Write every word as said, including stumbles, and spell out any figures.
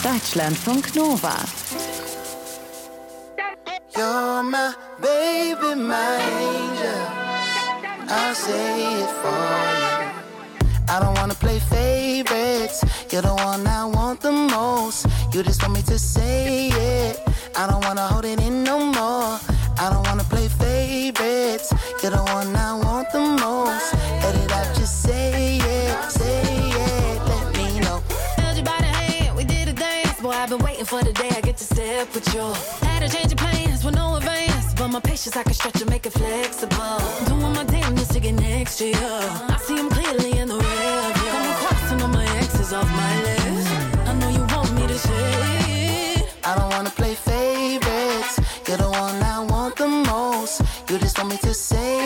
Deutschlandfunk Nova. You're my baby, my angel. I'll say it for you. I don't wanna play favorites. You're the one I want the most. You just want me to say it. I don't wanna hold it in no more. I don't wanna play favorites. You're the one I want the most. Let it out, just say it, say it. Let me know. Held you by the hand, we did a dance. Boy, I've been waiting for the day I get to step with you. Had to change of plans with no advance, but my patience I can stretch and make it flexible. Doing my damnedest to get next to you. I see him clearly in the rear view. I'm crossing all my exes off my list. I know you want me to say it. I don't wanna play favorites. You're the one I want the most. You just want me to say